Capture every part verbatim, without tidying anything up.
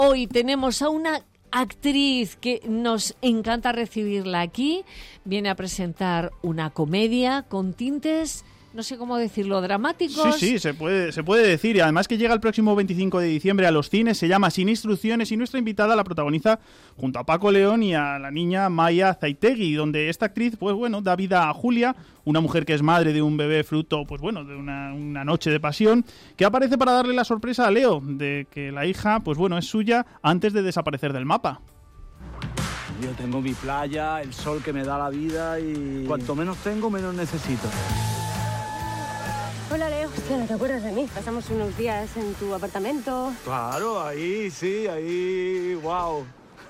hoy tenemos a una actriz que nos encanta recibirla aquí. Viene a presentar una comedia con tintes, no sé cómo decirlo, dramáticos. Sí, sí, se puede, se puede decir. Y además que llega el próximo veinticinco de diciembre a los cines, se llama Sin Instrucciones, y nuestra invitada la protagoniza junto a Paco León y a la niña Maya Zaitegui, donde esta actriz, pues bueno, da vida a Julia, una mujer que es madre de un bebé fruto, pues bueno, de una, una noche de pasión, que aparece para darle la sorpresa a Leo de que la hija, pues bueno, es suya antes de desaparecer del mapa. Yo tengo mi playa, el sol que me da la vida y cuanto menos tengo, menos necesito. Hola, Leo. Hostia, ¿no te acuerdas de mí? Pasamos unos días en tu apartamento. Claro, ahí, sí, ahí, wow.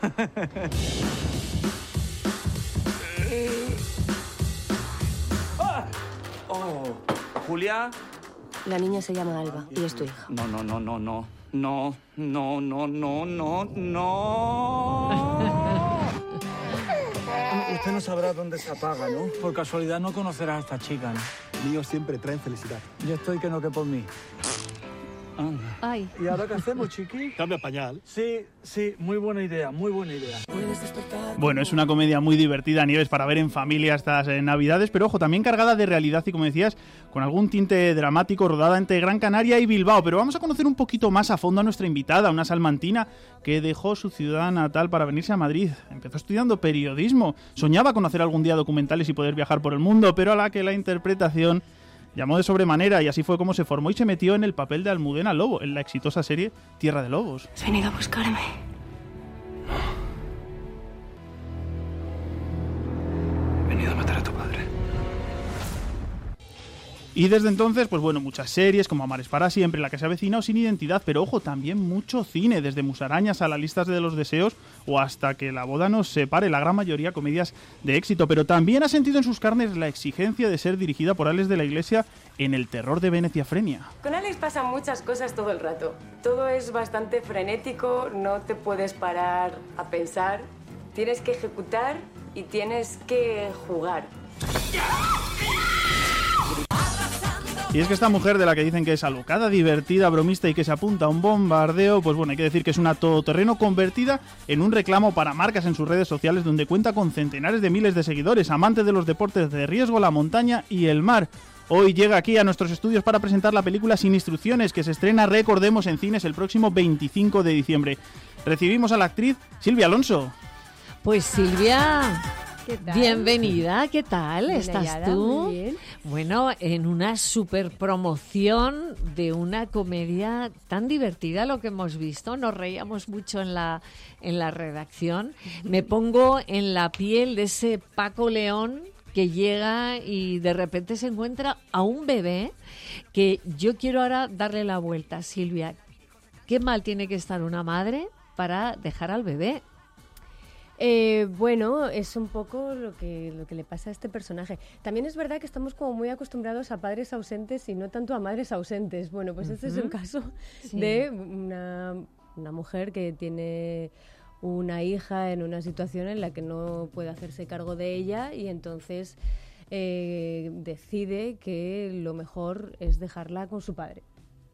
Oh, Julia. La niña se llama Alba y es tu hija. No, no, no, no, no. No, no, no, no, no, no. Usted no sabrá dónde se apaga, ¿no? Por casualidad no conocerás a esta chica, ¿no? Niños siempre traen felicidad. Yo estoy que no que por mí. Anda. Ay. ¿Y ahora qué hacemos, chiqui? Cambia pañal. Sí, sí, muy buena idea, muy buena idea. Bueno, es una comedia muy divertida, Nieves, para ver en familia estas eh, Navidades, pero ojo, también cargada de realidad y, como decías, con algún tinte dramático, rodada entre Gran Canaria y Bilbao. Pero vamos a conocer un poquito más a fondo a nuestra invitada, una salmantina que dejó su ciudad natal para venirse a Madrid. Empezó estudiando periodismo, soñaba con hacer algún día documentales y poder viajar por el mundo, pero a la que la interpretación llamó de sobremanera, y así fue como se formó y se metió en el papel de Almudena Lobo, en la exitosa serie Tierra de Lobos. ¿Has venido a buscarme? He venido a matar a tu padre. Y desde entonces, pues bueno, muchas series como Amar es para siempre, La que se avecina o Sin identidad, pero ojo, también mucho cine, desde Musarañas a La lista de los deseos o Hasta que la boda nos separe, la gran mayoría comedias de éxito, pero también ha sentido en sus carnes la exigencia de ser dirigida por Alex de la Iglesia en El terror de Venecia Frenia. Con Alex pasan muchas cosas todo el rato. Todo es bastante frenético, no te puedes parar a pensar, tienes que ejecutar y tienes que jugar. Y es que esta mujer, de la que dicen que es alocada, divertida, bromista y que se apunta a un bombardeo, pues bueno, hay que decir que es una todoterreno convertida en un reclamo para marcas en sus redes sociales, donde cuenta con centenares de miles de seguidores, amante de los deportes de riesgo, la montaña y el mar. Hoy llega aquí a nuestros estudios para presentar la película Sin Instrucciones, que se estrena, recordemos, en cines el próximo veinticinco de diciembre. Recibimos a la actriz Silvia Alonso. Pues Silvia, ¿Qué tal? bienvenida, ¿qué tal? Bien ¿Estás hallada, tú? muy bien. Bueno, en una super promoción de una comedia tan divertida, lo que hemos visto, nos reíamos mucho en la, en la redacción. Me pongo en la piel de ese Paco León que llega y de repente se encuentra a un bebé, que yo quiero ahora darle la vuelta. Silvia, ¿qué mal tiene que estar una madre para dejar al bebé? Eh, bueno, es un poco lo que, lo que le pasa a este personaje. También es verdad que estamos como muy acostumbrados a padres ausentes y no tanto a madres ausentes. Bueno, pues este uh-huh. es un caso sí. de una, una mujer que tiene una hija en una situación en la que no puede hacerse cargo de ella y entonces eh, decide que lo mejor es dejarla con su padre.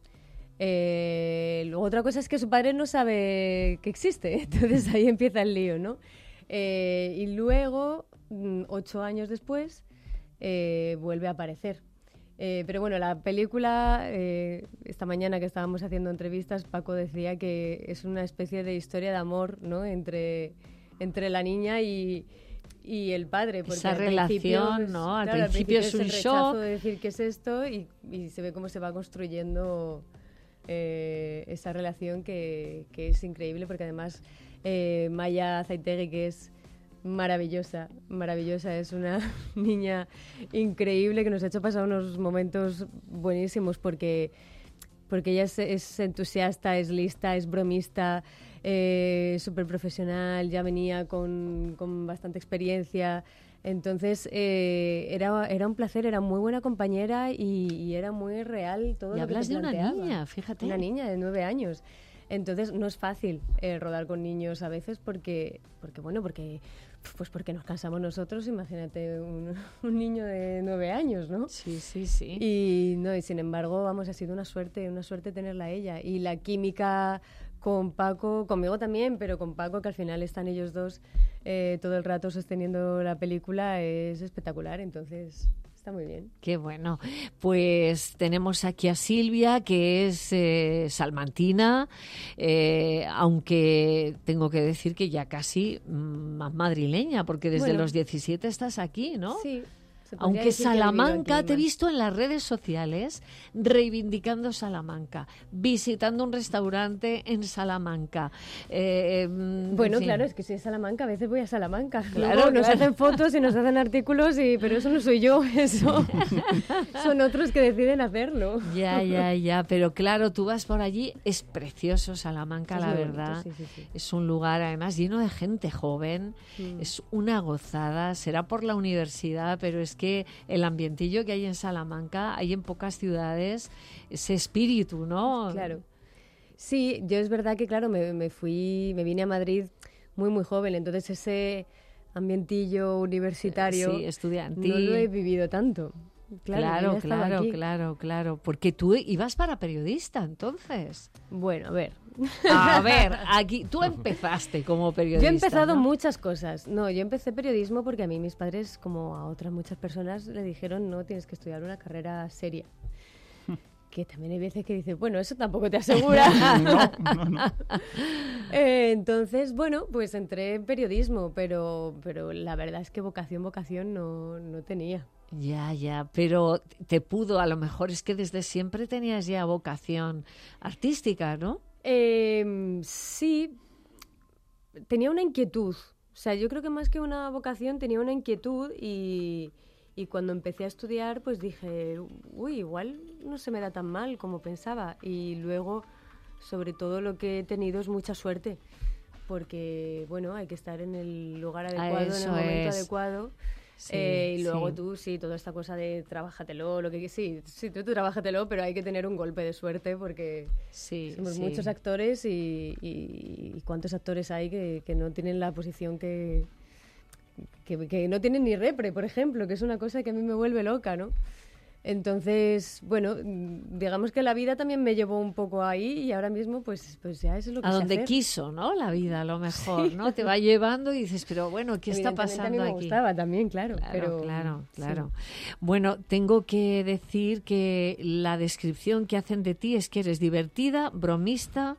Eh, luego otra cosa es que su padre no sabe que existe, entonces ahí empieza el lío, ¿no? Eh, y luego, ocho años después, eh, vuelve a aparecer. Eh, pero bueno, la película, eh, esta mañana que estábamos haciendo entrevistas, Paco decía que es una especie de historia de amor, ¿no? entre, entre la niña y, y el padre. Porque esa al relación, ¿no? Al claro, principio, al principio es un el shock. rechazo de decir qué es esto y, y se ve cómo se va construyendo eh, esa relación que, que es increíble, porque además eh, Maya Zaitegui, que es maravillosa, maravillosa, es una niña increíble que nos ha hecho pasar unos momentos buenísimos porque, porque ella es, es entusiasta, es lista, es bromista, eh, súper profesional, ya venía con, con bastante experiencia. Entonces eh, era, era un placer, era muy buena compañera y, y era muy real todo y lo que hablas te de una planteaba. niña, fíjate. Una niña de nueve años. Entonces no es fácil eh, rodar con niños a veces porque, porque bueno, porque pues porque nos cansamos nosotros, imagínate un, un niño de nueve años, ¿no? Sí, sí, sí. Y no, y sin embargo, vamos, ha sido una suerte, una suerte tenerla a ella. Y la química con Paco, conmigo también, pero con Paco, que al final están ellos dos eh, todo el rato sosteniendo la película, es espectacular, entonces está muy bien. Qué bueno. Pues tenemos aquí a Silvia, que es eh, salmantina, eh, aunque tengo que decir que ya casi más madrileña, porque desde Bueno, los diecisiete estás aquí, ¿no? Sí. Se podría Aunque decir que he vivido Salamanca, aquí te he más. visto en las redes sociales reivindicando Salamanca, visitando un restaurante en Salamanca. Eh, mm, Bueno, en fin. claro, es que si es Salamanca, a veces voy a Salamanca. Claro, Luego nos claro. hacen fotos y nos hacen artículos, y, pero eso no soy yo, eso son otros que deciden hacerlo. Ya, ya, ya, pero claro, tú vas por allí, es precioso Salamanca, Es la muy bonito, verdad. sí, sí, sí. Es un lugar además lleno de gente joven, Mm. es una gozada, será por la universidad, pero es que el ambientillo que hay en Salamanca, hay en pocas ciudades, ese espíritu, ¿no? Claro. Sí, yo es verdad que, claro, me, me fui, me vine a Madrid muy, muy joven, entonces ese ambientillo universitario Sí, estudiantil. no lo he vivido tanto. Claro, yo Claro, ya estaba claro, aquí. claro, claro. Porque tú ibas para periodista, entonces. Bueno, a ver. A ver, aquí tú empezaste como periodista. Yo he empezado ¿no? muchas cosas. No, yo empecé periodismo porque a mí mis padres, como a otras muchas personas, le dijeron, no, tienes que estudiar una carrera seria. Que también hay veces que dices, bueno, eso tampoco te asegura. No, no, no. Eh, entonces, bueno, pues entré en periodismo, pero, pero la verdad es que vocación, vocación no, no tenía. Ya, ya, pero te pudo, a lo mejor es que desde siempre tenías ya vocación artística, ¿no? Eh, sí, tenía una inquietud. O sea, yo creo que más que una vocación tenía una inquietud y, y cuando empecé a estudiar pues dije, uy, igual no se me da tan mal como pensaba. Y luego, sobre todo, lo que he tenido es mucha suerte. Porque, bueno, hay que estar en el lugar adecuado, en el eso momento es. adecuado. Sí, Eh, y luego sí. tú, sí, toda esta cosa de trabájatelo, lo que sí, sí, tú, tú trabájatelo, pero hay que tener un golpe de suerte porque Sí, somos sí. muchos actores y, y- y cuántos actores hay que, que no tienen la posición que, que, que no tienen ni repre, por ejemplo, que es una cosa que a mí me vuelve loca, ¿no? Entonces, bueno, mm, digamos que la vida también me llevó un poco ahí y ahora mismo pues, pues ya eso es lo que A sé donde hacer. quiso, ¿no? La vida, a lo mejor, ¿no? Te va llevando y dices, pero bueno, ¿qué está Evidentemente pasando a mí me aquí? gustaba también, claro. Claro, pero, claro, sí. claro. Bueno, tengo que decir que la descripción que hacen de ti es que eres divertida, bromista,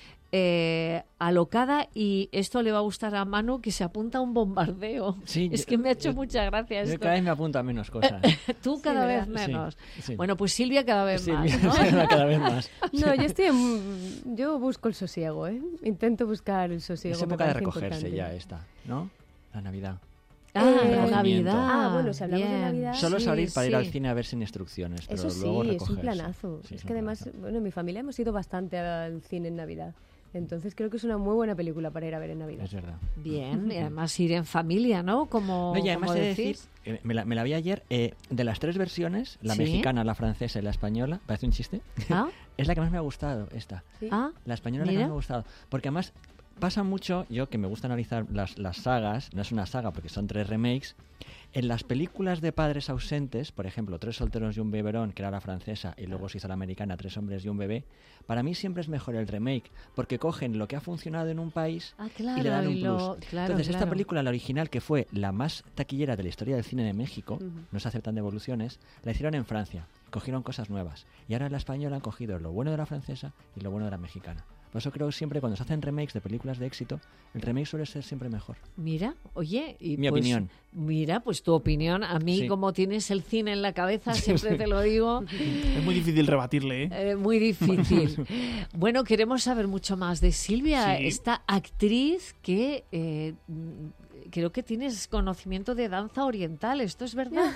eh, alocada, y esto le va a gustar a Manu, que se apunta a un bombardeo. Sí, es yo- que me ha hecho yo- mucha gracia Yo esto. cada vez me apunto a menos cosas. Tú Sí, cada ¿verdad? vez menos. Sí, sí. Bueno, pues Silvia cada vez Sí, más, mira, ¿no? cada vez más. No, yo estoy en- yo busco el sosiego, ¿eh? Intento buscar el sosiego. Es me época de parece recogerse importante. ya esta, ¿no? La Navidad. Ah, Eh, la recogimiento. Navidad. Ah, bueno, si hablamos de Bien. Navidad. Solo Sí, salir para ir al sí. cine a ver sin instrucciones, pero Eso sí, luego es un recogerse. planazo. Sí, es un que además, planazo. bueno, en mi familia hemos ido bastante al cine en Navidad. Entonces creo que es una muy buena película para ir a ver en Navidad. Es verdad. Bien, y además ir en familia, ¿no? Como, No, y además como he de decir, decís. eh, me la, me la vi ayer, eh, de las tres versiones, la Sí. mexicana, la francesa y la española, parece un chiste, ¿Ah? es la que más me ha gustado, esta. Sí. ¿Ah? La española es la que Mira. más me ha gustado. Porque además pasa mucho, yo que me gusta analizar las, las sagas, no es una saga porque son tres remakes, en las películas de padres ausentes, por ejemplo, Tres solteros y un biberón, que era la francesa, y luego se hizo la americana, Tres hombres y un bebé, para mí siempre es mejor el remake, porque cogen lo que ha funcionado en un país Ah, y le dan claro, un y plus. lo- claro, Entonces, esta claro. película, la original, que fue la más taquillera de la historia del cine de México, Ujú. no se aceptan devoluciones, la hicieron en Francia, cogieron cosas nuevas. Y ahora en la española han cogido lo bueno de la francesa y lo bueno de la mexicana. Por eso creo que siempre cuando se hacen remakes de películas de éxito, el remake suele ser siempre mejor. Mira, oye, y Mi pues, opinión. Mira, pues tu opinión. A mí, Sí. como tienes el cine en la cabeza, siempre te lo digo, Es muy difícil rebatirle, ¿eh? eh, muy difícil. Bueno, queremos saber mucho más de Silvia, Sí. esta actriz que eh, mm, creo que tienes conocimiento de danza oriental. ¿Esto es verdad?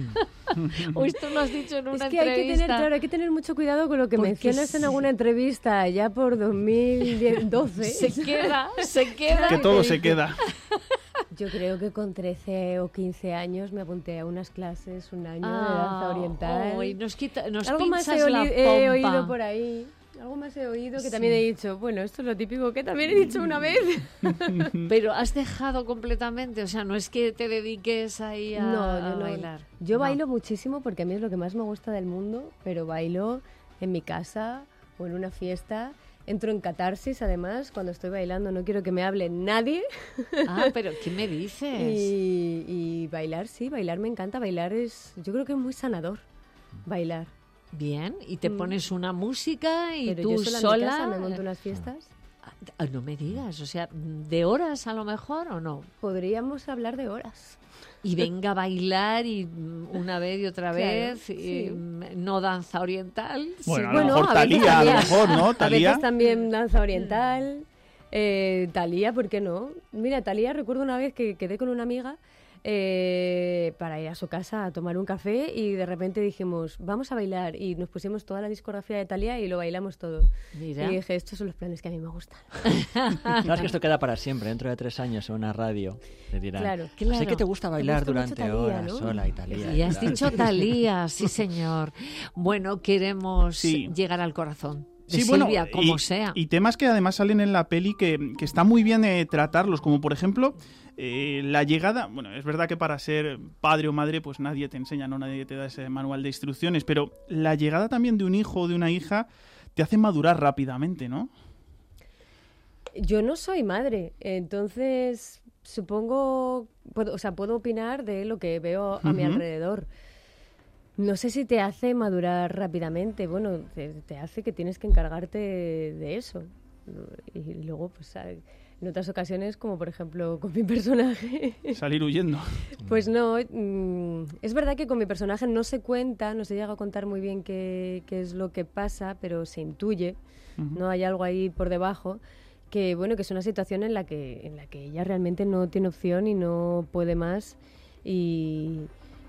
¿O esto lo has dicho en una Es que hay que tener, entrevista? claro, hay que tener mucho cuidado con lo que Porque mencionas en sí. alguna entrevista ya por dos mil doce. Se queda, se queda. Que todo se queda. Yo creo que con trece o quince años me apunté a unas clases, un año de Ah, danza oriental. oh, y nos quita, nos Algo más pinchas he, la oli- he pompa. oído por ahí. Algo más he oído que Sí. también he dicho, bueno, esto es lo típico que también he dicho una vez. Pero has dejado completamente, o sea, no es que te dediques ahí a, No, yo a no. bailar. Yo No. bailo muchísimo porque a mí es lo que más me gusta del mundo, pero bailo en mi casa o en una fiesta. entro en catarsis, además, cuando estoy bailando. No quiero que me hable nadie. Ah, pero ¿qué me dices? Y, y bailar, sí, bailar me encanta. Bailar es, yo creo que es muy sanador, bailar. Bien, y te pones una música y Pero tú yo sola, en mi sola... casa me monto unas fiestas. Ah, no me digas, o sea, ¿de horas a lo mejor o no? Podríamos hablar de horas. Y venga a bailar y una vez y otra Claro, vez, y, sí. no danza oriental. Bueno, a sí. lo mejor a veces Thalía, a lo también. mejor, ¿no? A Thalía. veces también danza oriental. Eh, Thalía, ¿por qué no? Mira, Thalía, recuerdo una vez que quedé con una amiga eh, para ir a su casa a tomar un café y de repente dijimos, vamos a bailar. Y nos pusimos toda la discografía de Thalía y lo bailamos todo. Mira. Y dije, estos son los planes que a mí me gustan. Sabes que esto queda para siempre. Dentro de tres años en una radio te dirán, Claro, sé claro. que te gusta bailar gusta mucho durante Thalía, horas ¿no? sola y Thalía. Y has claro. dicho Thalía, sí señor. Bueno, queremos Sí. llegar al corazón de Sí, bueno, Silvia, como y, sea. y temas que además salen en la peli que, que está muy bien eh, tratarlos, como por ejemplo eh, la llegada. Bueno, es verdad que para ser padre o madre pues nadie te enseña, no nadie te da ese manual de instrucciones, pero la llegada también de un hijo o de una hija te hace madurar rápidamente, ¿no? Yo no soy madre, entonces supongo, puedo, o sea, puedo opinar de lo que veo a mi Ujú. alrededor. No sé si te hace madurar rápidamente, bueno, te, te hace que tienes que encargarte de eso. Y luego, pues, hay- en otras ocasiones, como por ejemplo con mi personaje, Salir huyendo. pues no, mm, es verdad que con mi personaje no se cuenta, no se llega a contar muy bien qué, qué es lo que pasa, pero se intuye, Ujú. no hay algo ahí por debajo, que bueno, que es una situación en la que, en la que ella realmente no tiene opción y no puede más y...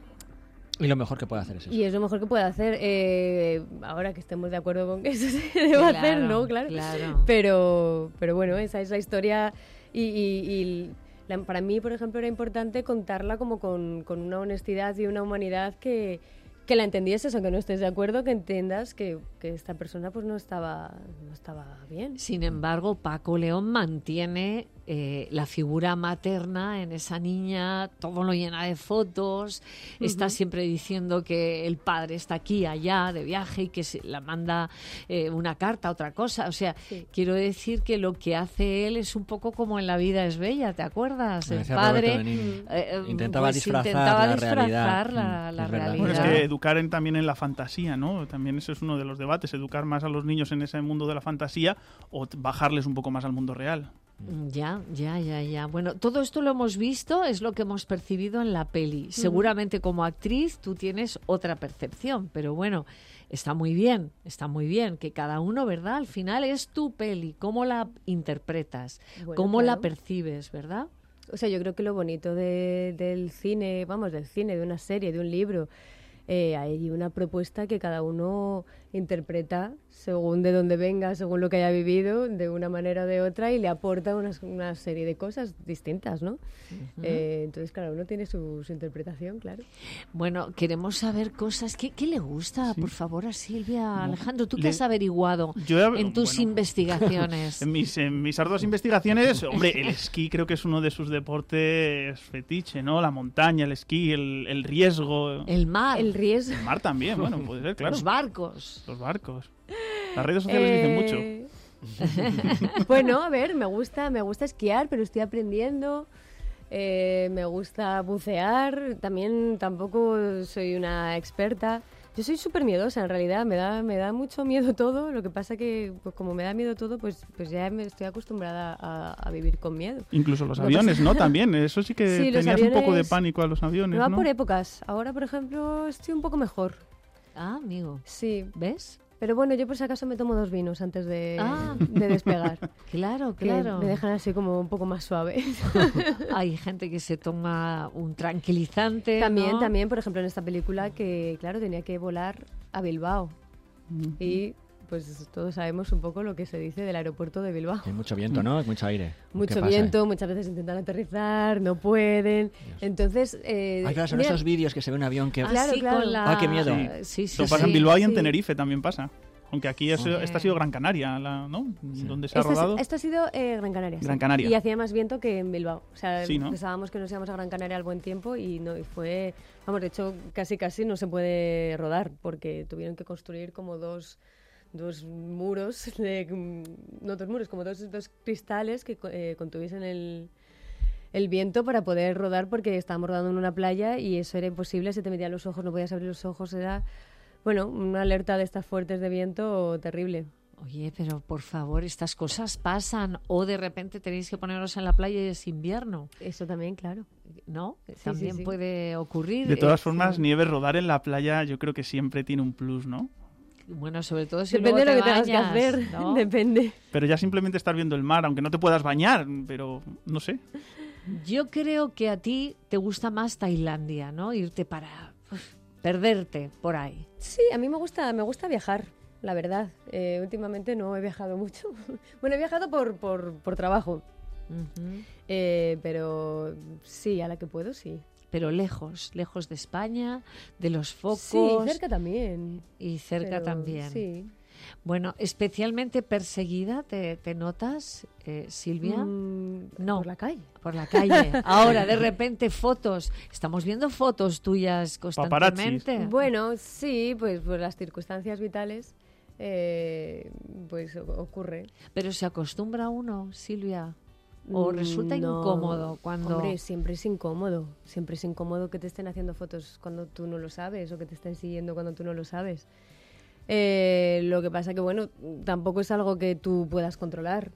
Y lo mejor que puede hacer es eso. Y es lo mejor que puede hacer. Eh, ahora que estemos de acuerdo con que eso se debe hacer, ¿no? Claro. claro. Pero, pero bueno, esa es la historia. Y, y- y la- para mí, por ejemplo, era importante contarla como con, con una honestidad y una humanidad que, que la entendieses, aunque no estés de acuerdo, que entiendas que, que esta persona pues no estaba, no estaba bien. Sin embargo, Paco León mantiene eh, la figura materna en esa niña, todo lo llena de fotos, está siempre diciendo que el padre está aquí, allá, de viaje y que se la manda eh, una carta, otra cosa. O sea, Sí. quiero decir que lo que hace él es un poco como en La vida es bella, ¿te acuerdas? Me El decía padre Roberto Benigni. eh, eh, Intentaba pues disfrazar intentaba la disfrazar realidad. la, Mm, la es verdad. realidad. Bueno, es que educar en, también en la fantasía, ¿no? También ese es uno de los debates, educar más a los niños en ese mundo de la fantasía o t- bajarles un poco más al mundo real. Ya, ya, ya, ya. Bueno, todo esto lo hemos visto, es lo que hemos percibido en la peli. Seguramente como actriz tú tienes otra percepción, pero bueno, está muy bien, está muy bien que cada uno, ¿verdad? Al final es tu peli, cómo la interpretas, Bueno, cómo la claro. percibes, ¿verdad? O sea, yo creo que lo bonito de- del cine, vamos, del cine, de una serie, de un libro, eh, hay una propuesta que cada uno interpreta según de dónde venga, según lo que haya vivido, de una manera o de otra, y le aporta unas- una serie de cosas distintas, ¿no? Eh, entonces, cada uno tiene su, su interpretación, claro. Bueno, queremos saber cosas. ¿Qué, qué le gusta, Sí. por favor, a Silvia? Alejandro, ¿tú qué Le- has averiguado Yo he- en tus bueno, investigaciones? En mis, en mis arduas investigaciones, hombre, el esquí creo que es uno de sus deportes fetiche, ¿no? La montaña, el esquí, el, el riesgo. El mar, El riesgo. El mar también, bueno, puede ser, claro. los barcos. Los barcos. Las redes sociales dicen mucho. Eh, bueno, a ver, me gusta, me gusta esquiar, pero estoy aprendiendo. Eh, me gusta bucear, también tampoco soy una experta. Yo soy súper miedosa en realidad, me da, me da mucho miedo todo. Lo que pasa que, pues como me da miedo todo, pues, pues ya me estoy acostumbrada a, a vivir con miedo. Incluso los No aviones, pasa- ¿no? También, eso sí que Sí, los tenías un poco de aviones- pánico a los aviones, Me va ¿no? por épocas. Ahora, por ejemplo, estoy un poco mejor. Ah, amigo, Sí, ¿ves? pero bueno, yo por si acaso me tomo dos vinos antes de, Ah. de despegar. Claro, que claro. me dejan así como un poco más suave. Hay gente que se toma un tranquilizante. También, ¿no? también, por ejemplo, en esta película que, claro, tenía que volar a Bilbao. Y pues todos sabemos un poco lo que se dice del aeropuerto de Bilbao. Hay mucho viento, ¿no? Hay mucho aire. ¿Qué Mucho pasa? viento, muchas veces intentan aterrizar, no pueden. Entonces, eh, Ay, claro, son mira, esos vídeos que se ve un avión que... Ah, Claro, sí, claro. con la... Ah, qué miedo. Sí, sí, Esto pasa en sí. Bilbao y en sí. Tenerife también pasa. Aunque aquí es, Hombre. esta ha sido Gran Canaria, la- ¿no? Donde se ha esto, es- rodado. esto ha sido eh, Gran Canaria. sí. Gran Canaria. Y hacía más viento que en Bilbao. O sea, Sí, ¿no? pensábamos que nos íbamos a Gran Canaria al buen tiempo y no y fue, vamos, de hecho, casi casi no se puede rodar porque tuvieron que construir como dos dos muros, de, no dos muros, como dos, dos cristales que eh, contuviesen el, el viento para poder rodar, porque estábamos rodando en una playa y eso era imposible, se te metían los ojos, no podías abrir los ojos, era, bueno, una alerta de estas fuertes de viento terrible. Oye, pero por favor, estas cosas pasan, o de repente tenéis que poneros en la playa y es invierno. Eso también, claro. ¿No? Sí, También sí, sí. puede ocurrir. De todas eh, formas, sí. Nieves, rodar en la playa yo creo que siempre tiene un plus, ¿no? Bueno, sobre todo si Depende de luego lo que te tengas que bañas, hacer, ¿no? depende. Pero ya simplemente estar viendo el mar, aunque no te puedas bañar, pero no sé. Yo creo que a ti te gusta más Tailandia, ¿no? Irte para uf, perderte por ahí. Sí, a mí me gusta, me gusta viajar, la verdad. Eh, últimamente no he viajado mucho. Bueno, he viajado por, por, por trabajo, Ujú. eh, pero sí, a la que puedo, sí. Pero lejos, lejos de España, de los focos. Sí, cerca también. Y cerca pero también. Sí. Bueno, especialmente perseguida, ¿te, te notas, eh, Silvia? Mm, No. Por la calle. Por la calle. Ahora, de repente, fotos. Estamos viendo fotos tuyas constantemente. Bueno, sí, pues por las circunstancias vitales, eh, pues o- ocurre. Pero se acostumbra uno, Silvia. ¿O Mm, resulta no. incómodo cuando...? Hombre, siempre es incómodo. Siempre es incómodo que te estén haciendo fotos cuando tú no lo sabes o que te estén siguiendo cuando tú no lo sabes. Eh, lo que pasa que, bueno, tampoco es algo que tú puedas controlar.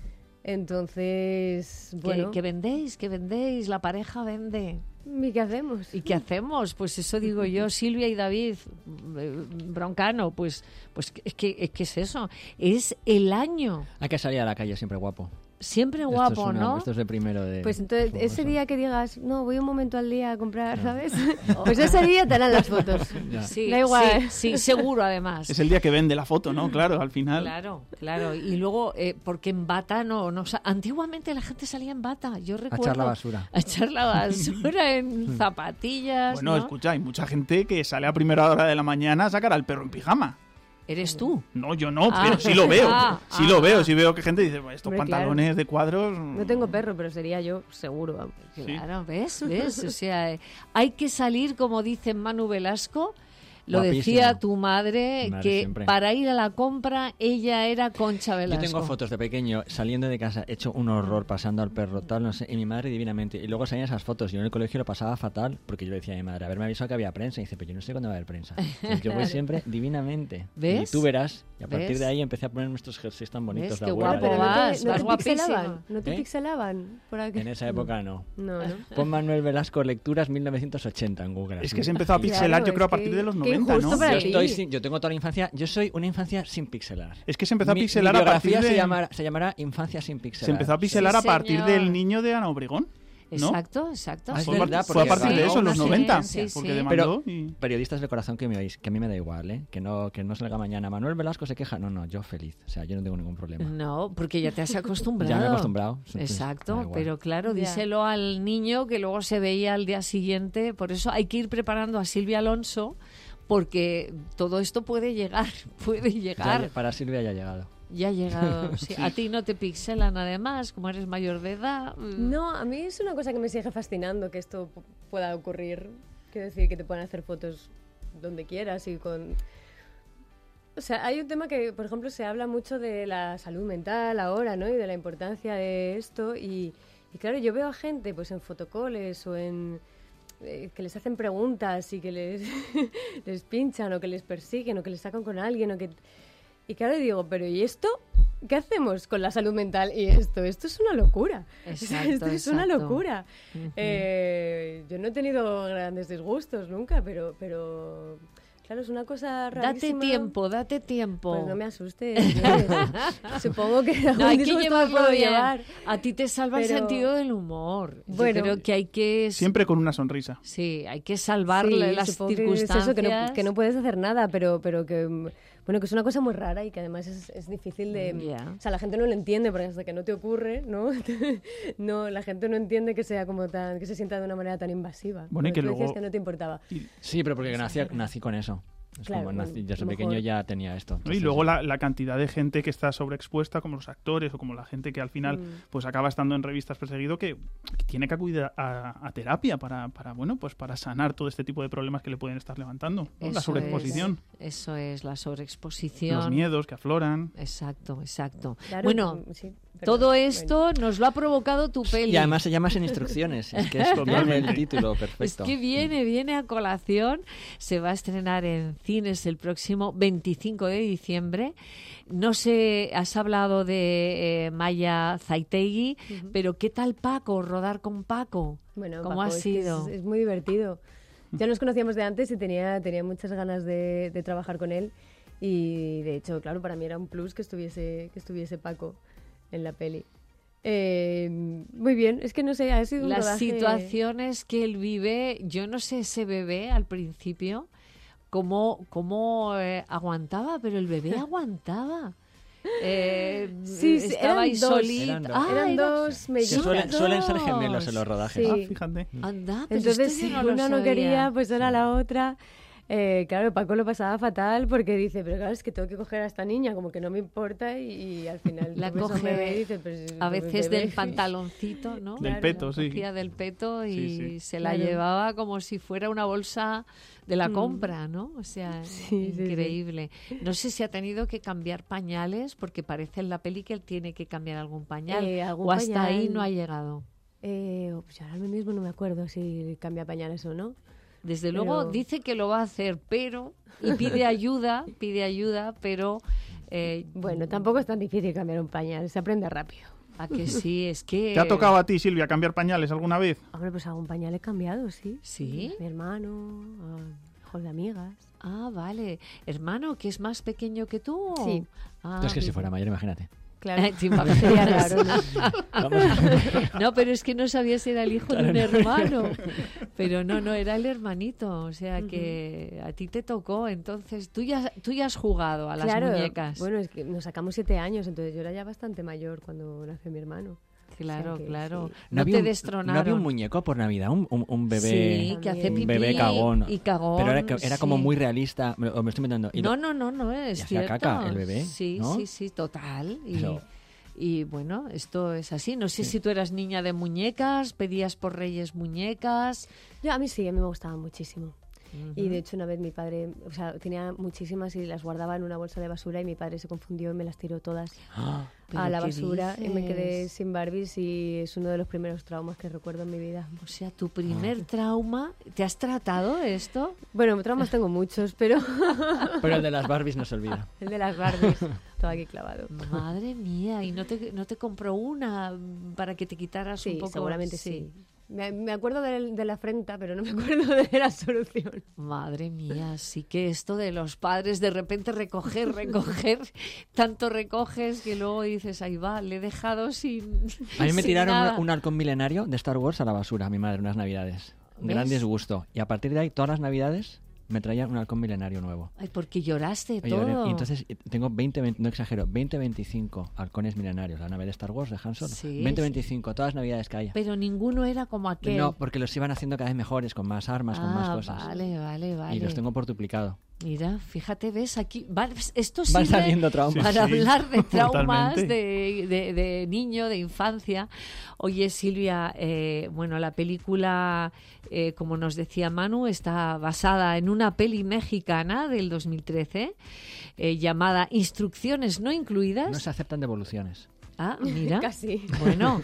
Entonces, ¿Qué, bueno, qué vendéis? ¿Qué vendéis? La pareja vende. ¿y qué hacemos? ¿Y qué hacemos? Pues eso digo yo, Silvia y David eh, Broncano, pues, pues es que, es que es eso. Es el año. Hay que salir a la calle siempre guapo. Siempre Esto guapo, es una- ¿no? Esto es de primero de... Pues entonces, famoso. ese día que digas, no, voy un momento al día a comprar, ¿sabes? Pues ese día te harán las fotos. Ya. Sí, Da igual. sí, sí, seguro además. Es el día que vende la foto, ¿no? Claro, al final. Claro, claro. Y luego, eh, porque en bata no, no... sa- Antiguamente la gente salía en bata, yo A recuerdo. echar la basura. A echar la basura en zapatillas, Bueno, ¿no? escucha, hay mucha gente que sale a primera hora de la mañana a sacar al perro en pijama. ¿Eres tú? No, yo no, Ah. pero sí lo veo. Ah, sí ah, lo veo, ah. sí veo que gente dice, "Bueno, estos Hombre, claro. pantalones de cuadros... No tengo perro, pero sería yo, seguro. vamos. Claro, ¿ves? ¿Ves? O sea, eh, hay que salir, como dice Manu Velasco, lo Guapísimo. decía tu madre, Mi madre que siempre. para ir a la compra ella era Concha Yo Velasco. tengo fotos de pequeño saliendo de casa, hecho un horror, pasando al perro, tal, no sé, y mi madre divinamente. Y luego salían esas fotos. Yo en el colegio lo pasaba fatal porque yo le decía a mi madre, haberme avisado que había prensa. Y dice, pero yo no sé cuándo va a haber prensa. Entonces, yo voy siempre divinamente. ¿Ves? Y tú verás. Y a partir ¿Ves? de ahí empecé a poner nuestros jerseys tan bonitos ¿Ves? de Qué abuela. guapo Pero no vas, te, no vas te guapísima. pixelaban, no te ¿Eh? pixelaban por aquí. En esa época no. No, no. Pon Manuel Velasco Lecturas mil novecientos ochenta en Google. Es así. que se empezó a pixelar, Claro, yo creo, a es partir que- de los qué noventa, injusto ¿no? para Yo, ti. estoy sin- yo tengo toda la infancia. Yo soy una infancia sin pixelar. Es que se empezó a Mi- pixelar mi a partir biografía de... se llamará, se llamará Infancia sin pixelar. Se empezó a pixelar Sí, a partir señor. del niño de Ana Obregón, ¿no? Exacto, exacto. Ah, es Fue, a verdad, par- fue a porque partir de ganó eso, en los una noventa, serie, sí, porque sí. demandó Pero- y... Periodistas del corazón que me oís, que a mí me da igual, ¿eh? Que no, que no salga mañana. Manuel Velasco se queja. No, no, yo feliz. O sea, yo no tengo ningún problema. No, porque ya te has acostumbrado. Ya me he acostumbrado. Entonces, da Exacto, igual. pero claro, Ya. díselo al niño que luego se veía al día siguiente. Por eso hay que ir preparando a Silvia Alonso, porque todo esto puede llegar, puede Ya- llegar. para Silvia ya ha llegado. Ya ha llegado. Sí, a ti no te pixelan además, como eres mayor de edad. mm, No, a mí es una cosa que me sigue fascinando que esto pu- pueda ocurrir. Quiero decir, que te puedan hacer fotos donde quieras y con... O sea, hay un tema que, por ejemplo, se habla mucho de la salud mental ahora, ¿no? Y de la importancia de esto. Y, y claro, yo veo a gente pues en fotocoles o en... eh, que les hacen preguntas y que les, les pinchan o que les persiguen o que les sacan con alguien o que... Y claro, digo, pero ¿y esto? ¿Qué hacemos con la salud mental y esto? Esto es una locura. Exacto, esto es una exacto. locura. Ujú. Eh, yo no he tenido grandes disgustos nunca, pero, pero claro, es una cosa Date rarísima. tiempo, date tiempo. Pues no me asustes. ¿sabes? Supongo que algún No, hay que disgusto me llevarlo puedo bien. llevar. A ti te salva el Pero- sentido del humor. Yo Bueno, creo que hay que... Siempre con una sonrisa. Sí, hay que salvarle Sí, las supongo que es circunstancias. eso, que no, que no puedes hacer nada, pero, pero que, mm, bueno, que es una cosa muy rara y que además es, es difícil de... Ya. O sea, la gente no lo entiende, porque hasta que no te ocurre, ¿no? no la gente no entiende que sea como tan... que se sienta de una manera tan invasiva. Bueno, y Pero que tú decías luego- que no te importaba. Sí, pero porque nací, nací con eso. Es Claro, como, bueno, nací- desde a lo pequeño mejor- ya tenía esto. ¿no? Y Entonces, luego la, la cantidad de gente que está sobreexpuesta, como los actores o como la gente que al final Mm. pues acaba estando en revistas perseguido, que, que tiene que acudir a, a terapia para, para, bueno, pues para sanar todo este tipo de problemas que le pueden estar levantando. ¿no? La Eso sobreexposición, es, eso es, la sobreexposición. los miedos que afloran. Exacto, exacto. Claro, bueno, mm, sí, pero- todo bueno. esto nos lo ha provocado tu peli. Y además se llama Sin Instrucciones. Es que es totalmente el título Es perfecto. que viene, viene a colación. Se va a estrenar en cines el próximo veinticinco de diciembre. No sé, has hablado de eh, Maya Zaitegui, pero ¿qué tal Paco? Rodar con Paco. Bueno, ¿Cómo Paco, ha es que sido? Es, es muy divertido. Ya nos conocíamos de antes y tenía, tenía muchas ganas de, de trabajar con él. Y de hecho, claro, para mí era un plus que estuviese, que estuviese Paco en la peli. Eh, muy bien, es que no sé, ha sido un Las rodaje- situaciones que él vive, yo no sé ese bebé al principio, cómo, cómo eh, aguantaba, pero el bebé aguantaba. Eh, Sí, sí, estaba eran ahí dos. solito. Eran dos. Ah, Eran era- dos Que mellizos. suelen, suelen ser dos. gemelos en los rodajes. Sí. Ah, fíjate. Anda, pero Entonces, esto yo si no lo una no sabía. quería, pues era la otra. Eh, claro, Paco lo pasaba fatal porque dice, pero claro, es que tengo que coger a esta niña, como que no me importa, y, y al final La tú ves a un coge bebé y dices, pues, a pues, veces bebé. del pantaloncito, ¿no? Del La peto, sí. cogía del peto y Sí, sí. se la Claro. llevaba como si fuera una bolsa de la Mm. compra, ¿no? O sea, Sí, sí, sí. increíble. No sé si ha tenido que cambiar pañales, porque parece en la peli que él tiene que cambiar algún pañal. Eh, algún o hasta ahí pañal. no ha llegado. Eh, pues ahora mismo no me acuerdo si cambia pañales o no. Desde luego Pero- dice que lo va a hacer, pero... Y pide ayuda, pide ayuda, pero... eh, Bueno, tampoco es tan difícil cambiar un pañal, se aprende rápido. a que sí, es que... ¿Te ha tocado a ti, Silvia, cambiar pañales alguna vez? Hombre, pues algún pañal he cambiado, sí. ¿Sí? Mi hermano, a hijos de amigas. Ah, vale. Hermano, que es más pequeño que tú. Sí. Ah, Es que si fuera mayor, imagínate. Claro, Eh, te imaginas. sería raro, ¿no? Vamos. No, pero es que no sabía si era el hijo de un hermano. Pero no, no, era el hermanito. O sea que a ti te tocó. Entonces, tú ya, tú ya has jugado a las Claro, muñecas. bueno, es que nos sacamos siete años, entonces yo era ya bastante mayor cuando nació mi hermano. claro, o sea que claro. sí. No, había te un, destronaron. ¿No había un muñeco por Navidad? Un, un, un bebé... Sí, que hace Un pipí bebé cagón. y cagón. Pero era, que- era como sí. muy realista. Me, o me estoy inventando. Y No, lo- no, no, no, es y hacía cierto. caca el bebé, Sí, ¿no? sí, sí, total. Y, Eso. y bueno, esto es así. No sé Sí. si tú eras niña de muñecas, pedías por Reyes muñecas. Yo, a mí sí, a mí me gustaban muchísimo. Y de hecho una vez mi padre, o sea, tenía muchísimas y las guardaba en una bolsa de basura y mi padre se confundió y me las tiró todas Ah, ¿Pero a la qué basura y me quedé dices? sin Barbies y es uno de los primeros traumas que recuerdo en mi vida. O sea, tu primer trauma, ¿te has tratado esto? Bueno, traumas tengo muchos, pero pero el de las Barbies no se olvida. el de las Barbies, todo aquí clavado. Madre mía, ¿y no te, no te compró una para que te quitaras Sí, un poco? seguramente sí. Me, me acuerdo de, de la afrenta, pero no me acuerdo de la solución. Madre mía, sí que esto de los padres de repente recoger, recoger, tanto recoges que luego dices, ahí va, le he dejado sin A mí me sin tiraron nada. un, un halcón milenario de Star Wars a la basura, mi madre, unas navidades. Un gran ¿Ves? disgusto. Y a partir de ahí, todas las navidades, me traían un halcón milenario nuevo. Ay, porque lloraste Oye, todo. y entonces eh, tengo veinte, veinte, no exagero, veinte, veinticinco halcones milenarios. La nave de Star Wars de Han Solo. Sí, veinte, sí. veinticinco, todas las navidades que haya. Pero ninguno era como aquel. No, porque los iban haciendo cada vez mejores, con más armas, con más Ah, cosas. Vale, vale, vale. Y los tengo por duplicado. Mira, fíjate, ves aquí. va- Esto Van sirve saliendo traumas. para Sí, sí, hablar de traumas totalmente. de, de- de niño, de infancia. Oye, Silvia, eh, bueno, la película, eh, como nos decía Manu, está basada en una peli mexicana del dos mil trece eh, llamada Instrucciones no incluidas. No se aceptan devoluciones. Ah, mira. Casi. Bueno,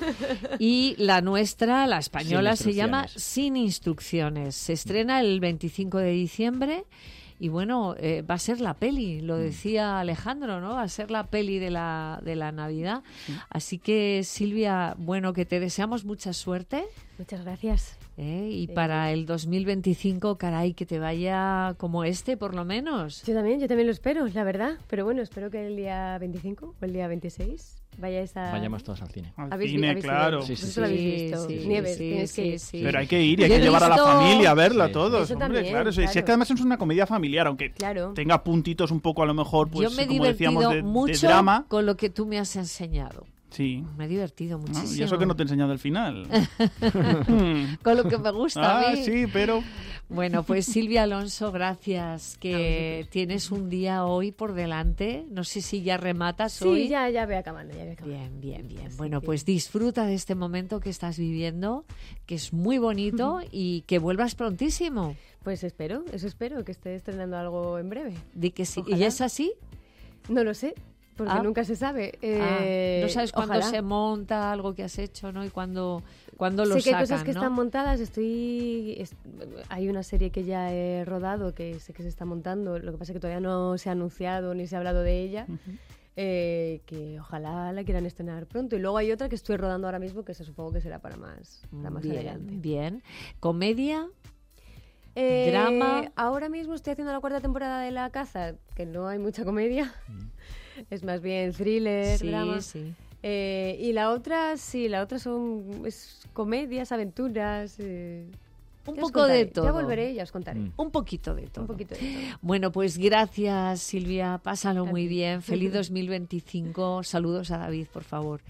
y la nuestra, la española, Sin se llama instrucciones. Sin Instrucciones. Se estrena el veinticinco de diciembre y bueno, eh, va a ser la peli, lo decía Alejandro, ¿no? Va a ser la peli de la, de la Navidad. Así que, Silvia, bueno, que te deseamos mucha suerte. Muchas gracias. ¿eh? Y Sí. para el dos mil veinticinco, caray, que te vaya como este, por lo menos. Yo también, yo también lo espero, la verdad. Pero bueno, espero que el día veinticinco o el día veintiséis vayáis a... Vayamos todos al cine. Al ¿Habéis vi- cine, habéis ido? claro. Sí, sí, Vosotros lo habéis Sí, visto. sí, Nieves, sí, tienes sí, que ir. sí. Pero hay que ir y hay Yo que he llevar a la visto- familia a verla Sí, todos, Eso hombre, también, claro. Si- Si es claro. que además es una comedia familiar, aunque Claro. tenga puntitos un poco a lo mejor, pues Yo me he como decíamos, divertido de, de mucho drama. con lo que tú me has enseñado. Sí. Me he divertido ¿No? muchísimo. Y eso que no te he enseñado el final. Con lo que me gusta ah, a mí. sí, pero... Bueno, pues Silvia Alonso, gracias, que tienes un día hoy por delante. No sé si ya rematas Sí, hoy. ya, ya voy acabando, ya voy acabando. Bien, bien, bien. Así Bueno, que- pues disfruta de este momento que estás viviendo, que es muy bonito y que vuelvas prontísimo. Pues espero, eso espero, que esté estrenando algo en breve. Di que sí. ¿Y Ojalá. es así? No lo sé, porque Ah. nunca se sabe. Ah, Eh, no sabes cuándo ojalá. se monta algo que has hecho, ¿no? Y cuándo, cuándo lo Sé que hay sacan, cosas que ¿no? están montadas, estoy... es- hay una serie que ya he rodado, que sé que se está montando, lo que pasa es que todavía no se ha anunciado ni se ha hablado de ella, eh, que ojalá la quieran estrenar pronto. Y luego hay otra que estoy rodando ahora mismo, que se supongo que será para más, para más bien, adelante. bien. ¿Comedia? Eh, Drama. Ahora mismo estoy haciendo la cuarta temporada de La Caza, que no hay mucha comedia, es más bien thriller, Sí, drama. sí. Eh, y la otra, sí, la otra son es comedias, aventuras. eh, Un ya os poco de contaré, todo. Ya volveré y ya os contaré. Mm. Un poquito de todo. Un poquito de todo. Bueno, pues gracias, Silvia. Pásalo A muy ti. bien. Feliz dos mil veinticinco. Saludos a David, por favor.